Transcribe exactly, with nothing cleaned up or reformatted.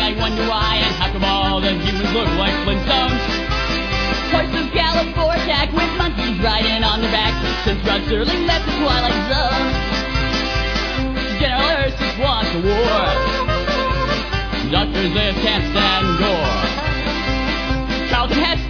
I wonder why, and how come all the humans look like Flintstones? Horses gallop for attack with monkeys riding on their backs, since Rod Serling left the Twilight Zone. General Ursus wants a war. Doctors, they can't stand gore. Charlton Heston